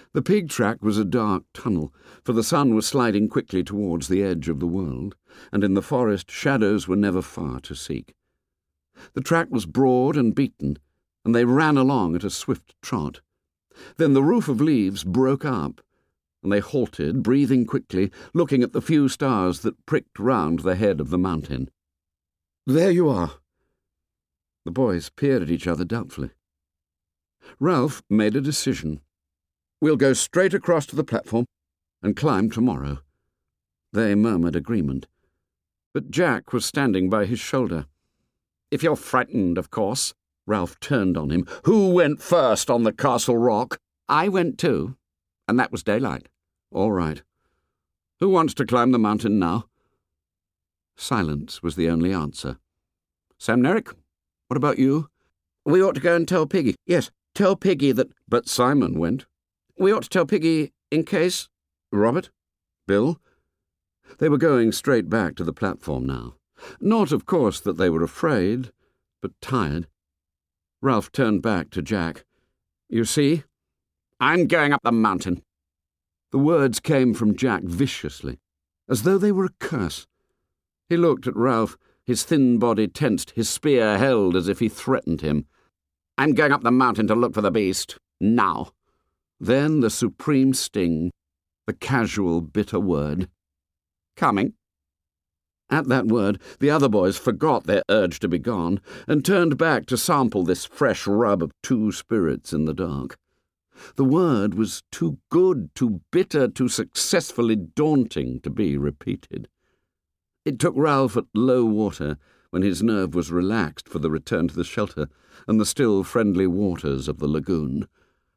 The pig track was a dark tunnel, for the sun was sliding quickly towards the edge of the world, and in the forest shadows were never far to seek. The track was broad and beaten, and they ran along at a swift trot. Then the roof of leaves broke up, and they halted, breathing quickly, looking at the few stars that pricked round the head of the mountain. "There you are." The boys peered at each other doubtfully. Ralph made a decision. "We'll go straight across to the platform and climb tomorrow." They murmured agreement, but Jack was standing by his shoulder. "If you're frightened, of course." Ralph turned on him. "Who went first on the castle rock?" "I went too, and that was daylight." "All right. Who wants to climb the mountain now?" Silence was the only answer. "Sam Merrick, what about you?" "We ought to go and tell Piggy. Yes, tell Piggy that—" "But Simon went." "We ought to tell Piggy in case—" "Robert? Bill?" They were going straight back to the platform now. Not, of course, that they were afraid, but tired. Ralph turned back to Jack. "You see? I'm going up the mountain." The words came from Jack viciously, as though they were a curse. He looked at Ralph, his thin body tensed, his spear held as if he threatened him. "I'm going up the mountain to look for the beast. Now." Then the supreme sting, the casual, bitter word. "Coming." At that word, the other boys forgot their urge to be gone and turned back to sample this fresh rub of two spirits in the dark. The word was too good, too bitter, too successfully daunting to be repeated. It took Ralph at low water, when his nerve was relaxed for the return to the shelter and the still friendly waters of the lagoon.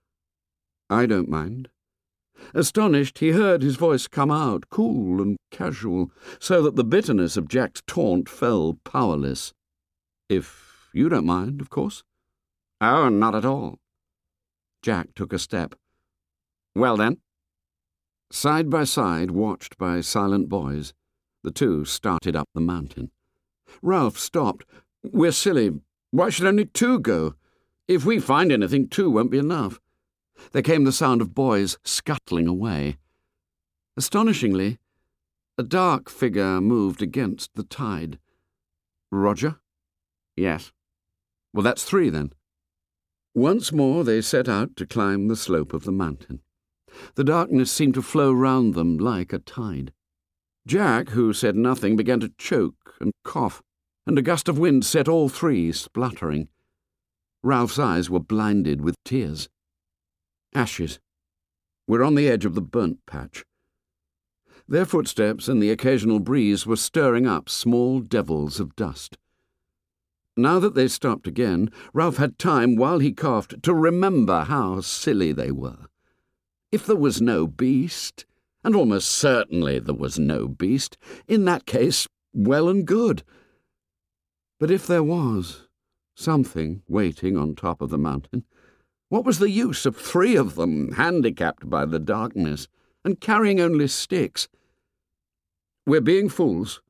"I don't mind." Astonished, he heard his voice come out, cool and casual, so that the bitterness of Jack's taunt fell powerless. "If you don't mind, of course." "Oh, not at all." Jack took a step. "Well then." Side by side, watched by silent boys, the two started up the mountain. Ralph stopped. "We're silly. Why should only two go? If we find anything, two won't be enough." There came the sound of boys scuttling away. Astonishingly, a dark figure moved against the tide. "Roger?" "Yes." "Well, that's three, then." Once more they set out to climb the slope of the mountain. The darkness seemed to flow round them like a tide. Jack, who said nothing, began to choke and cough, and a gust of wind set all three spluttering. Ralph's eyes were blinded with tears. Ashes. We're on the edge of the burnt patch. Their footsteps and the occasional breeze were stirring up small devils of dust. Now that they stopped again, Ralph had time, while he coughed, to remember how silly they were. If there was no beast, and almost certainly there was no beast, in that case, well and good. But if there was something waiting on top of the mountain, what was the use of three of them, handicapped by the darkness, and carrying only sticks? "We're being fools."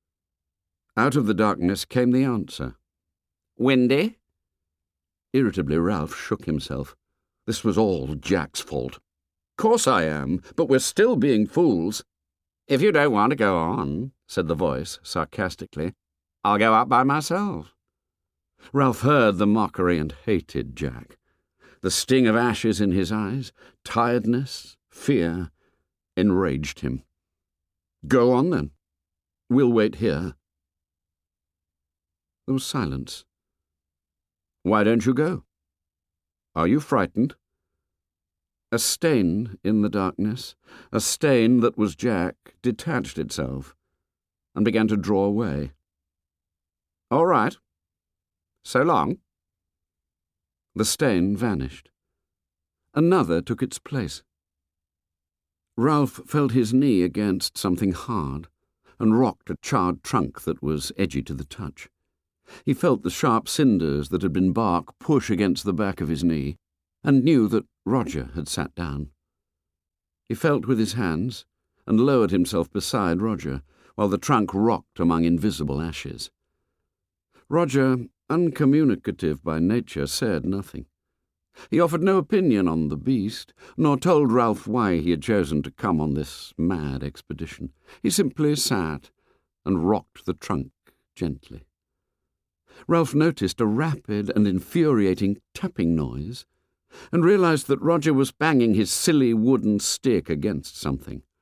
Out of the darkness came the answer. "Windy?" Irritably, Ralph shook himself. This was all Jack's fault. "Course I am, but we're still being fools." "If you don't want to go on," said the voice sarcastically, "I'll go up by myself." Ralph heard the mockery and hated Jack. The sting of ashes in his eyes, tiredness, fear, enraged him. "Go on, then. We'll wait here." There was silence. "Why don't you go? Are you frightened?" A stain in the darkness, a stain that was Jack, detached itself and began to draw away. "All right. So long." The stain vanished. Another took its place. Ralph felt his knee against something hard and rocked a charred trunk that was edgy to the touch. He felt the sharp cinders that had been bark push against the back of his knee and knew that Roger had sat down. He felt with his hands and lowered himself beside Roger while the trunk rocked among invisible ashes. Roger, uncommunicative by nature, said nothing. He offered no opinion on the beast, nor told Ralph why he had chosen to come on this mad expedition. He simply sat and rocked the trunk gently. Ralph noticed a rapid and infuriating tapping noise, and realized that Roger was banging his silly wooden stick against something.